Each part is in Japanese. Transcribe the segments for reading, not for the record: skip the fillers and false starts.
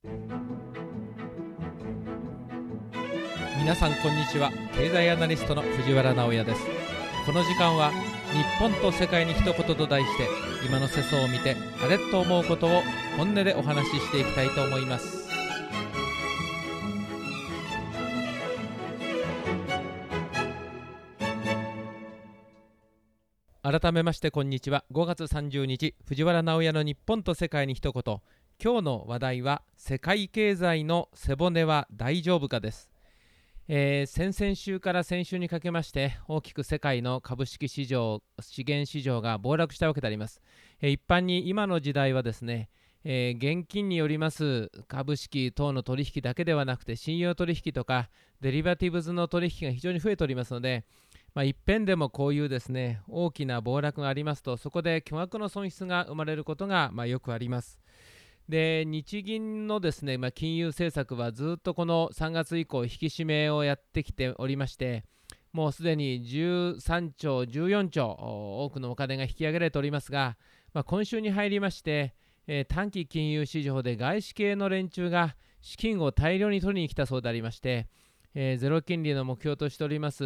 皆さんこんにちは。経済アナリストの藤原直也です。この時間は日本と世界に一言と題して、今の世相を見てあれと思うことを本音でお話ししていきたいと思います。改めましてこんにちは。5月30日藤原直也の日本と世界に一言。今日の話題は世界経済の背骨は大丈夫かです。先々週から先週にかけまして大きく世界の株式市場、資源市場が暴落したわけであります。一般に今の時代はですね、現金によります株式等の取引だけではなくて、信用取引とかデリバティブズの取引が非常に増えておりますので、一遍でもこういうですね大きな暴落がありますと、そこで巨額の損失が生まれることがよくあります。で、日銀のですね、金融政策はずっとこの3月以降引き締めをやってきておりまして、もうすでに13兆14兆多くのお金が引き上げられておりますが、今週に入りまして、短期金融市場で外資系の連中が資金を大量に取りに来たそうでありまして、ゼロ金利の目標としております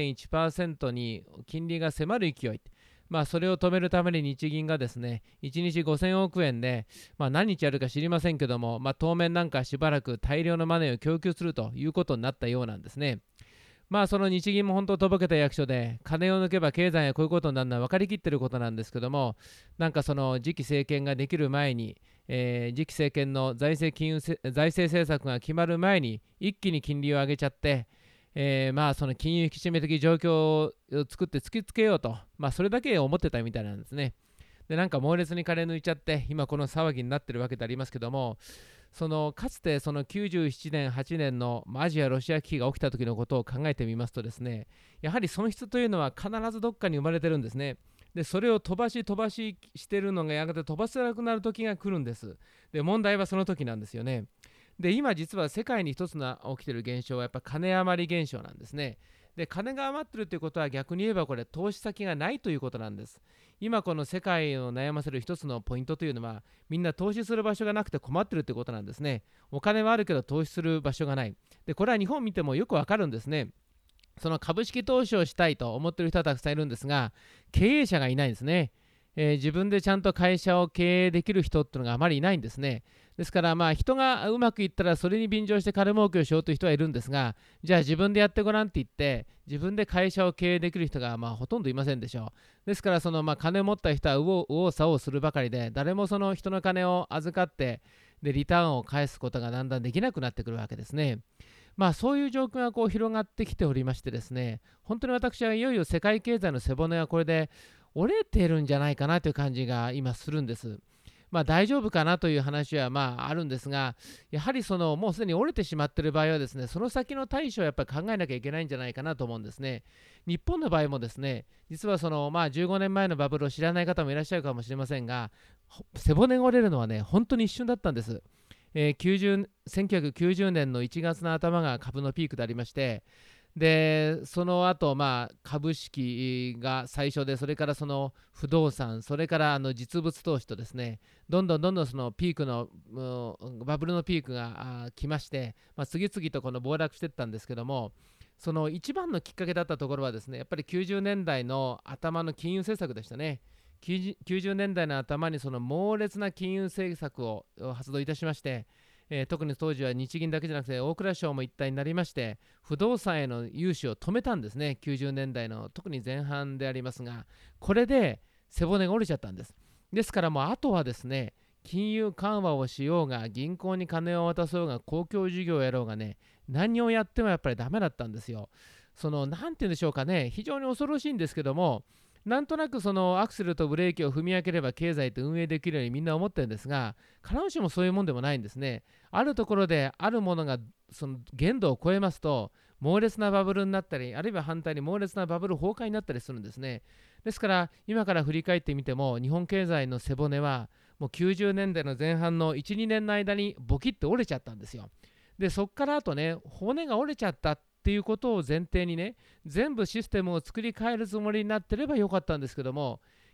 0.1% に金利が迫る勢い、それを止めるために日銀がですね1日5000億円で、何日やるか知りませんけども、当面なんかしばらく大量のマネーを供給するということになったようなんですね。その日銀も本当とぼけた役所で、金を抜けば経済がこういうことになるのは分かりきっていることなんですけども、なんかその次期政権ができる前に、次期政権の財政政策が決まる前に一気に金利を上げちゃって、その金融引き締め的状況を作って突きつけようと、それだけ思ってたみたいなんですね。で、なんか猛烈に金抜いちゃって今この騒ぎになってるわけでありますけども、かつてその97年8年のアジアロシア危機が起きた時のことを考えてみますとですね、やはり損失というのは必ずどっかに生まれてるんですね。で、それを飛ばししてるのがやがて飛ばせなくなる時が来るんです。で、問題はその時なんですよね。で、今実は世界に一つの起きている現象はやっぱ金余り現象なんですね。で、金が余ってるということは逆に言えばこれ投資先がないということなんです。今この世界を悩ませる一つのポイントというのは、みんな投資する場所がなくて困ってるということなんですね。お金はあるけど投資する場所がない。で、これは日本見てもよくわかるんですね。その株式投資をしたいと思っている人はたくさんいるんですが、経営者がいないんですね。自分でちゃんと会社を経営できる人っていうのがあまりいないんですね。ですから人がうまくいったらそれに便乗して金儲けをしようという人はいるんですが、じゃあ自分でやってごらんって言って自分で会社を経営できる人がほとんどいませんでしょう。ですから金を持った人は右往左往するばかりで、誰もその人の金を預かってでリターンを返すことがだんだんできなくなってくるわけですね。そういう状況がこう広がってきておりましてですね、本当に私はいよいよ世界経済の背骨はこれで折れてるんじゃないかなという感じが今するんです。大丈夫かなという話はあるんですが、やはりもうすでに折れてしまっている場合はですね、その先の対処をやっぱり考えなきゃいけないんじゃないかなと思うんですね。日本の場合もですね、実は15年前のバブルを知らない方もいらっしゃるかもしれませんが、背骨が折れるのはね、本当に一瞬だったんです。1990年の1月の頭が株のピークでありまして、でその後株式が最初で、それからその不動産、それから実物投資とですね、どんどんそのピークのバブルのピークが来まして、次々とこの暴落していったんですけども、その一番のきっかけだったところはですね、やっぱり90年代の頭の金融政策でしたね。90年代の頭にその猛烈な金融政策を発動いたしまして、特に当時は日銀だけじゃなくて大蔵省も一体になりまして、不動産への融資を止めたんですね。90年代の特に前半でありますが、これで背骨が折れちゃったんです。ですからもうあとはですね、金融緩和をしようが銀行に金を渡そうが公共事業をやろうがね、何をやってもやっぱりダメだったんですよ。なんて言うんでしょうかね、非常に恐ろしいんですけども、なんとなくそのアクセルとブレーキを踏み分ければ経済って運営できるようにみんな思ってるんですが、必ずしもそういうもんでもないんですね。あるところであるものがその限度を超えますと猛烈なバブルになったり、あるいは反対に猛烈なバブル崩壊になったりするんですね。ですから今から振り返ってみても、日本経済の背骨はもう90年代の前半の 1,2 年の間にボキッと折れちゃったんですよ。でそっからあとね、骨が折れちゃったっていうことを前提にね、全部システムを作り変えるつもりになってればよかったんですけども、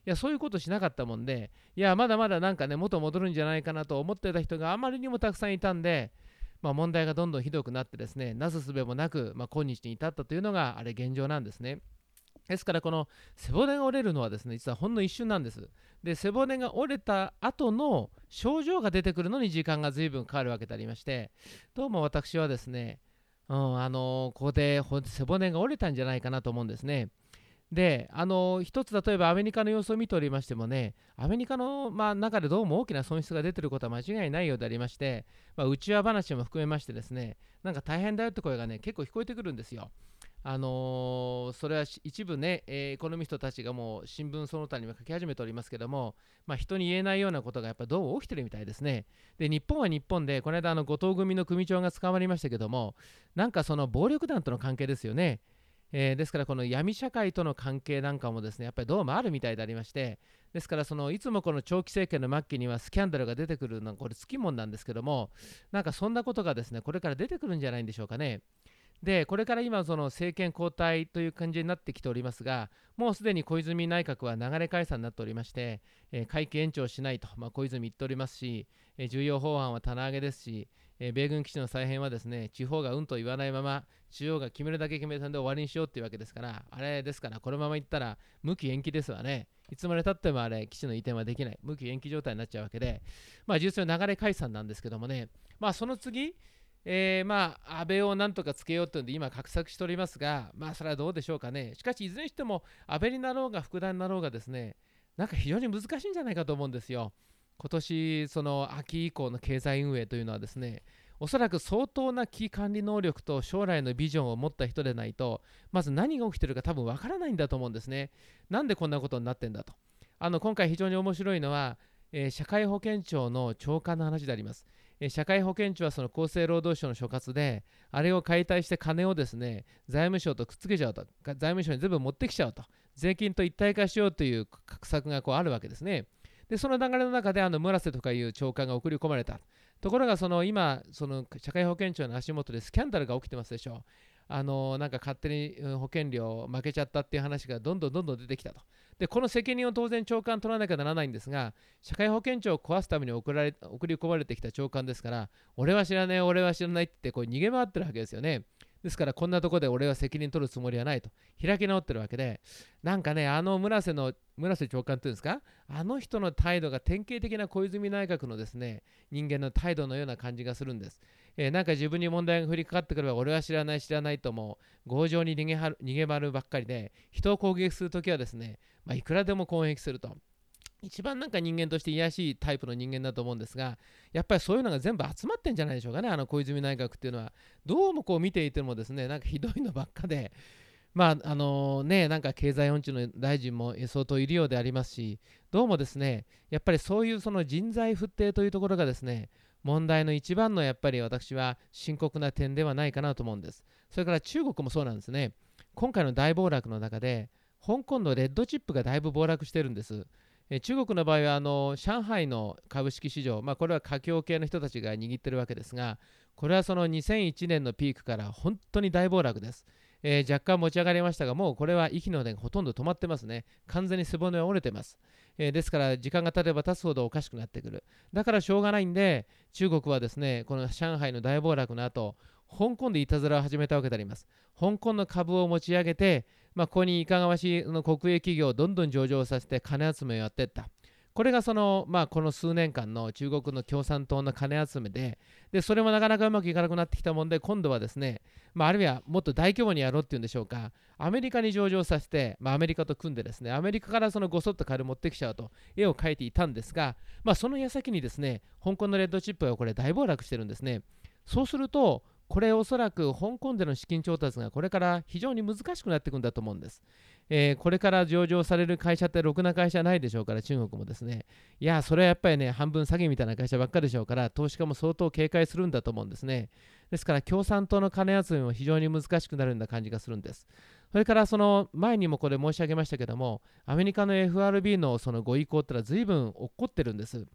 やそういうことしなかったもんで、いやまだまだなんかね元戻るんじゃないかなと思ってた人があまりにもたくさんいたんで、問題がどんどんひどくなってですね、なすすべもなく、今日に至ったというのがあれ現状なんですね。ですからこの背骨が折れるのはですね、実はほんの一瞬なんです。で、背骨が折れた後の症状が出てくるのに時間が随分かかるわけでありまして、どうも私はですね、ここで背骨が折れたんじゃないかなと思うんですね。で、一つ例えばアメリカの様子を見ておりましてもね、アメリカの、中でどうも大きな損失が出ていることは間違いないようでありまして、内輪話も含めましてですね、なんか大変だよって声がね、結構聞こえてくるんですよ。それは一部ね、エコノミストたちがもう新聞その他にも書き始めておりますけども、人に言えないようなことがやっぱどうも起きてるみたいですね。で、日本は日本で、この間後藤組の組長が捕まりましたけども、なんかその暴力団との関係ですよね。ですからこの闇社会との関係なんかもですね、やっぱりどうもあるみたいでありまして、ですからいつもこの長期政権の末期にはスキャンダルが出てくるのはこれつきもんなんですけども、なんかそんなことがですねこれから出てくるんじゃないんでしょうかね。で、これから今、その政権交代という感じになってきておりますが、もうすでに小泉内閣は流れ解散になっておりまして、会期延長しないと、小泉言っておりますし、重要法案は棚上げですし、米軍基地の再編はですね、地方がうんと言わないまま、中央が決めるだけ決めたんで終わりにしようっていうわけですから、あれですから、このままいったら、無期延期ですわね。いつまでたってもあれ、基地の移転はできない、無期延期状態になっちゃうわけで、実際流れ解散なんですけどもね、その次、安倍をなんとかつけようというんで今画策しておりますが、それはどうでしょうかね。しかしいずれにしても安倍になろうが福田になろうがですね、なんか非常に難しいんじゃないかと思うんですよ。今年その秋以降の経済運営というのはですね、おそらく相当な危機管理能力と将来のビジョンを持った人でないと、まず何が起きてるか多分わからないんだと思うんですね。なんでこんなことになってんだと。今回非常に面白いのは、社会保険庁の長官の話であります。社会保険庁はその厚生労働省の所轄で、あれを解体して金をですね、財務省とくっつけちゃうと、財務省に全部持ってきちゃうと、税金と一体化しようという画策があるわけですね。で、その流れの中で村瀬とかいう長官が送り込まれた。ところが今、その社会保険庁の足元でスキャンダルが起きてますでしょう。なんか勝手に保険料負けちゃったっていう話がどんどん出てきたと。で、この責任を当然長官取らなきゃならないんですが、社会保険庁を壊すために送り込まれてきた長官ですから、俺は知らない、俺は知らないって逃げ回ってるわけですよね。ですから、こんなとこで俺は責任取るつもりはないと開き直ってるわけで、なんかね、村瀬長官っていうんですか、あの人の態度が典型的な小泉内閣のですね、人間の態度のような感じがするんです。なんか自分に問題が降りかかってくれば、俺は知らない、知らないともう強情に逃げ回るばっかりで、人を攻撃するときはですね、いくらでも攻撃すると。一番なんか人間として癒やしいタイプの人間だと思うんですが、やっぱりそういうのが全部集まってんじゃないでしょうかね、小泉内閣っていうのは。どうも見ていてもですね、なんかひどいのばっかで、なんか経済音痴の大臣も相当いるようでありますし、どうもですね、やっぱりそういうその人材不定というところがですね、問題の一番のやっぱり私は深刻な点ではないかなと思うんです。それから中国もそうなんですね。今回の大暴落の中で、香港のレッドチップがだいぶ暴落してるんです。中国の場合は上海の株式市場、これは華僑系の人たちが握ってるわけですが、これはその2001年のピークから本当に大暴落です。若干持ち上がりましたが、もうこれは息の根がほとんど止まってますね。完全に背骨は折れてます。ですから時間が経てば経つほどおかしくなってくる。だからしょうがないんで、中国はですね、この上海の大暴落の後、香港でいたずらを始めたわけであります。香港の株を持ち上げて、ここにいかがわしいの国営企業をどんどん上場させて金集めをやっていった。これがこの数年間の中国の共産党の金集めで、それもなかなかうまくいかなくなってきたもんで、今度はですね、あるいはもっと大規模にやろうっていうんでしょうか、アメリカに上場させて、アメリカと組んでですね、アメリカからごそっと金持ってきちゃうと絵を描いていたんですが、その矢先にですね、香港のレッドチップがこれ大暴落してるんですね。そうすると、これおそらく香港での資金調達がこれから非常に難しくなっていくんだと思うんです。これから上場される会社ってろくな会社ないでしょうから、中国もですね。いや、それはやっぱりね、半分詐欺みたいな会社ばっかりでしょうから、投資家も相当警戒するんだと思うんですね。ですから、共産党の金集めも非常に難しくなるような感じがするんです。それからその前にもこれ申し上げましたけども、アメリカの FRB のそのご意向ってのは随分起こってるんです。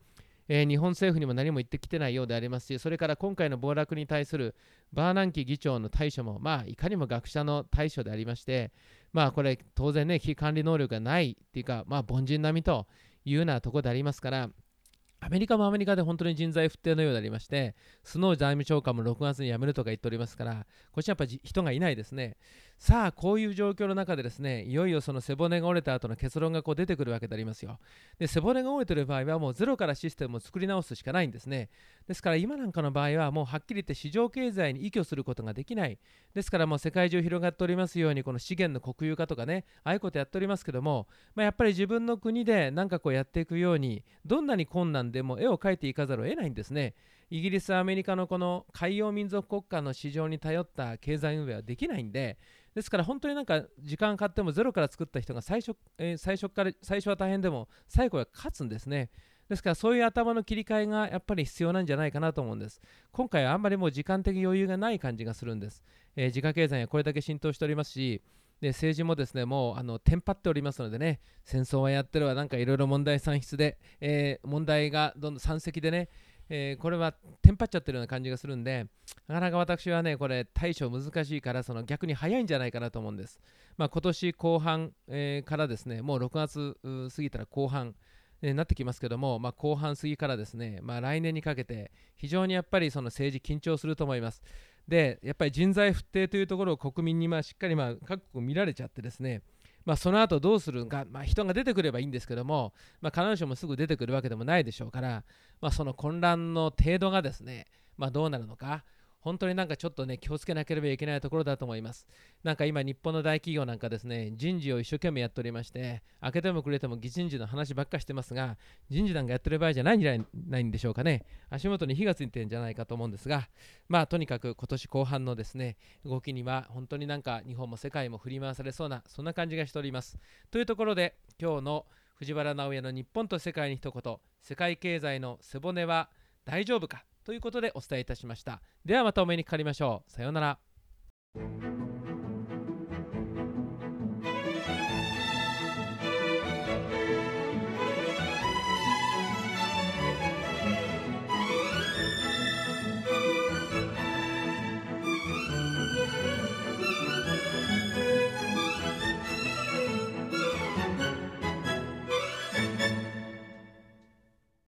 日本政府にも何も言ってきてないようでありますし、それから今回の暴落に対するバーナンキ議長の対処も、いかにも学者の対処でありまして、これ当然ね、危機管理能力がないっていうか、凡人並みというようなところでありますから、アメリカもアメリカで本当に人材不定のようでありまして、スノー財務長官も6月に辞めるとか言っておりますから、こっちはやっぱり人がいないですね。さあ、こういう状況の中でですね、いよいよその背骨が折れた後の結論がこう出てくるわけでありますよ。で、背骨が折れている場合はもうゼロからシステムを作り直すしかないんですね。ですから今なんかの場合はもうはっきり言って市場経済に依拠することができない。ですからもう世界中広がっておりますように、この資源の国有化とかね、ああいうことやっておりますけども、やっぱり自分の国で何かこうやっていくように、どんなに困難でも絵を描いていかざるを得ないんですね。イギリス、アメリカのこの海洋民族国家の市場に頼った経済運営はできないんで、ですから本当になんか時間かかってもゼロから作った人が最初は大変でも最後は勝つんですね。ですからそういう頭の切り替えがやっぱり必要なんじゃないかなと思うんです。今回はあんまりもう時間的余裕がない感じがするんです。自家経済がこれだけ浸透しておりますし、で政治もですねもうテンパっておりますのでね、戦争はやってるわ、なんかいろいろ問題山積で、問題がどんどん山積でね、これはテンパっちゃってるような感じがするんで、なかなか私はねこれ対処難しいから、その逆に早いんじゃないかなと思うんです。今年後半、からですね、もう6月過ぎたら後半なってきますけども、後半過ぎからですね、来年にかけて非常にやっぱりその政治緊張すると思います。でやっぱり人材不定というところを国民にしっかり各国見られちゃってですね、その後どうするか、人が出てくればいいんですけども、必ずしもすぐ出てくるわけでもないでしょうから、その混乱の程度がですね、どうなるのか、本当になんかちょっとね気をつけなければいけないところだと思います。なんか今日本の大企業なんかですね、人事を一生懸命やっておりまして、開けてもくれても議人事の話ばっかしてますが、人事なんかやってる場合じゃないんじゃないんでしょうかね。足元に火がついてるんじゃないかと思うんですが、とにかく今年後半のですね動きには本当になんか日本も世界も振り回されそうな、そんな感じがしております。というところで今日の藤原直哉の日本と世界に一言、世界経済の背骨は大丈夫かということでお伝えいたしました。ではまたお目にかかりましょう。さようなら。